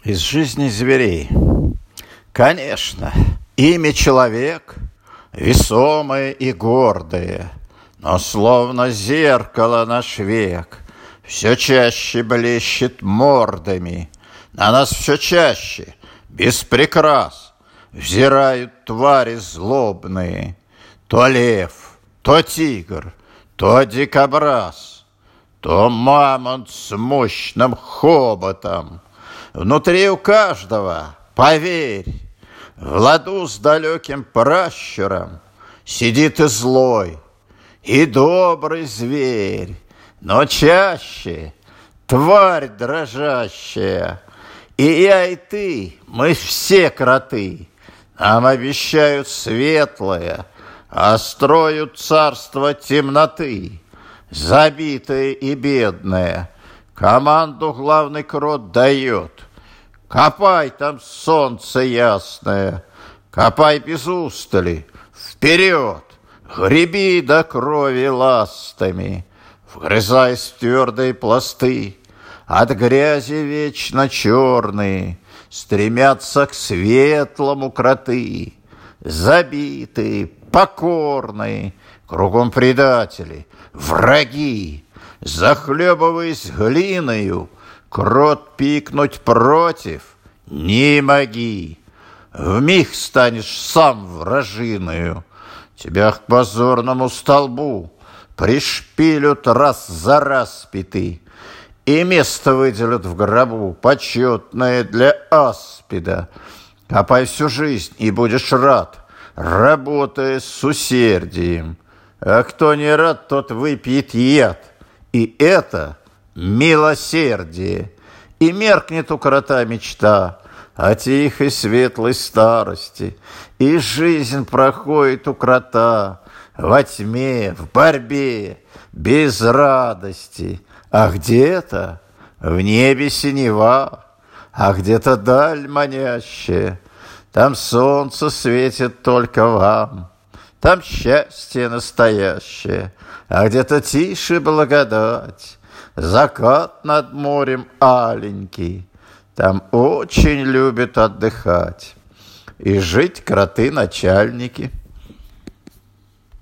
Из жизни зверей. Конечно, имя человек весомое и гордое, но словно зеркало наш век все чаще блещет мордами. На нас все чаще, без прикрас, взирают твари злобные. То лев, то тигр, то дикобраз, то мамонт с мощным хоботом. Внутри у каждого, поверь, в ладу с далеким пращуром сидит и злой, и добрый зверь, но чаще тварь дрожащая. И я, и ты, мы все кроты. Нам обещают светлое, а строят царство темноты, забитое и бедное. Команду главный крот дает: копай там солнце ясное, копай без устали, вперед, греби до крови ластами, вгрызаясь в твердые пласты. От грязи вечно черные стремятся к светлому кроты, забитые, покорные, кругом предатели, враги. Захлебываясь глиною, крот пикнуть против не моги. Вмиг станешь сам вражиною, тебя к позорному столбу пришпилют раз за раз пяты, и место выделят в гробу, почетное для аспида. Копай всю жизнь, и будешь рад, работая с усердием. А кто не рад, тот выпьет яд, и это милосердие. И меркнет у крота мечта о тихой светлой старости, и жизнь проходит у крота во тьме, в борьбе, без радости. А где-то в небе синева, а где-то даль манящая. Там солнце светит только вам, там счастье настоящее, а где-то тише благодать, закат над морем аленький. Там очень любят отдыхать и жить кроты-начальники.